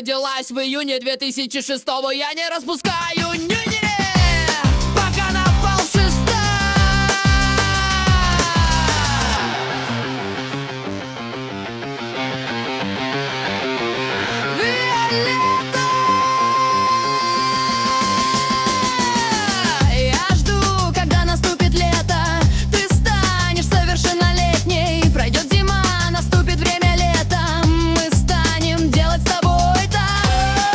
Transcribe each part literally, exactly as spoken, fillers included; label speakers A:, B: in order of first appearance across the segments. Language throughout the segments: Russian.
A: родилась в июне две тысячи шестого. Я не распускаю нюни, пока на пол шеста. Виолетта, я жду, когда наступит лето. Ты станешь совершеннолетней. Пройдет зима, наступит время лета. Мы станем делать с тобой так.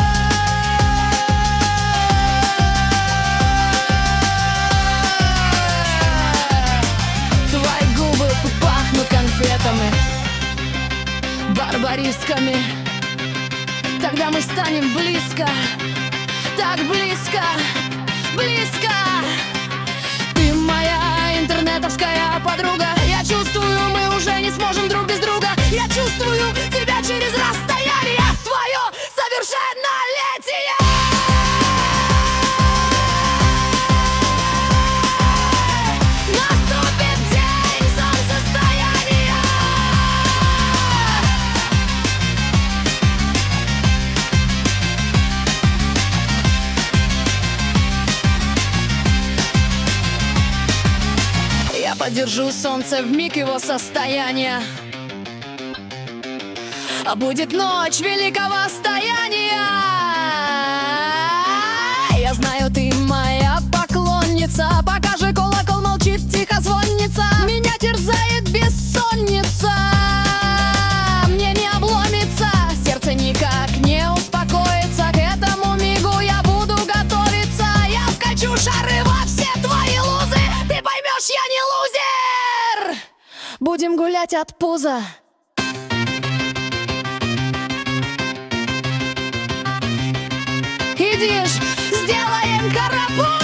A: Твои губы пахнут конфетами, барбарисками. Тогда мы станем близко, так близко, близко. Ты моя интернетовская подруга. Я чувствую, мы уже не сможем друг без друга. Я чувствую тебя через расстояние. Твое совершеннолетие. Наступит день солнцестояния. Я поддержу солнце в миг его состояния. А будет ночь великого стояния. Я знаю, ты моя поклонница. Пока же колокол молчит, тихо звонница. Меня терзает бессонница. Мне не обломится, сердце никак не успокоится. К этому мигу я буду готовиться. Я вкачу шары во все твои лузы. Ты поймешь, я не лузер. Будем гулять от пуза. Идишь, сделаем карапуз.